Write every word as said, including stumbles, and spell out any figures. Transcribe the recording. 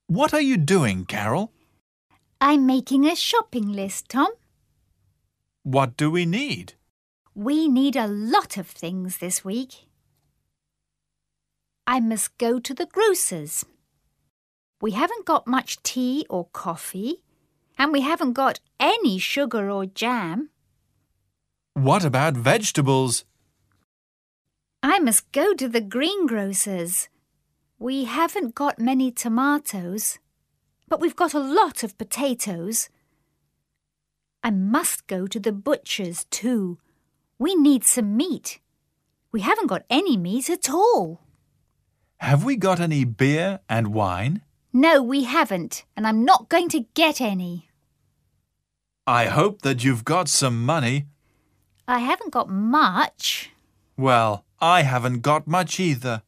What are you doing, Carol? I'm making a shopping list, Tom. What do we need? We need a lot of things this week. I must go to the grocer's. We haven't got much tea or coffee, and we haven't got any sugar or jam. What about vegetables? I must go to the greengrocer's. We haven't got many tomatoes, but we've got a lot of potatoes. I must go to the butcher's too. We need some meat. We haven't got any meat at all. Have we got any beer and wine? No, we haven't, and I'm not going to get any. I hope that you've got some money. I haven't got much. Well, I haven't got much either.